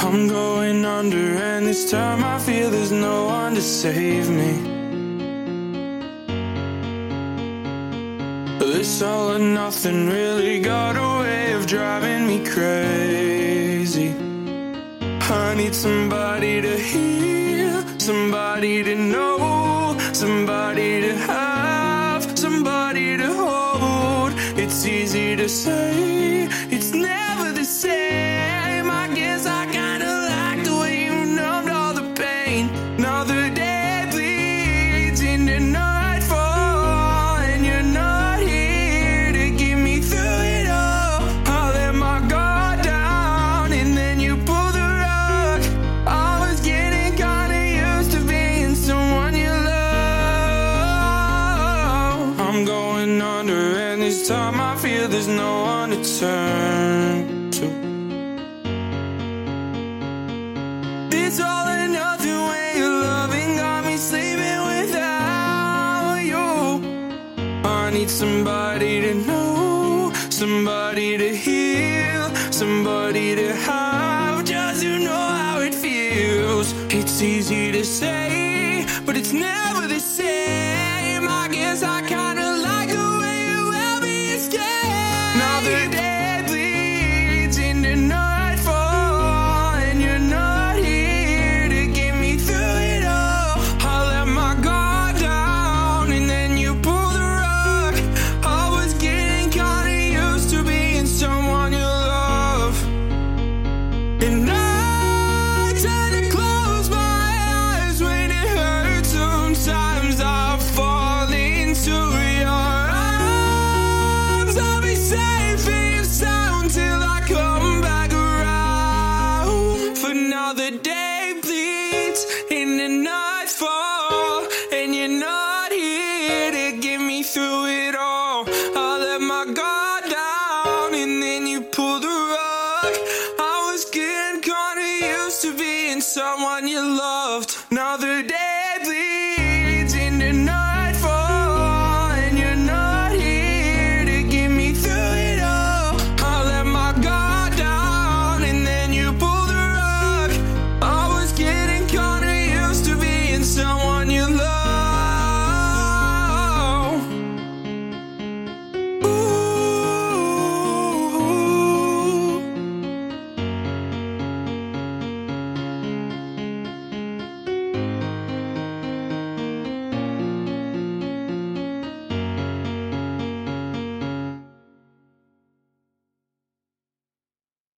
I'm going under, and this time I feel there's no one to save me. This all or nothing really got a way of driving me crazy. I need somebody to hear, somebody to know, somebody to have, somebody to hold. It's easy to say, it's never the same. I guess I kinda like the way you numbed all the pain. Now the day bleeds into nightfall, and you're not here to get me through it all. I let my guard down, and then you pull the rug. I was getting kinda used to being someone you love. I'm going under, and this time I feel there's no one to turn to. This all or nothing way of loving got me sleeping without you. I need somebody to know, somebody to heal, somebody to have, just to know how it feels. It's easy to say, but it's never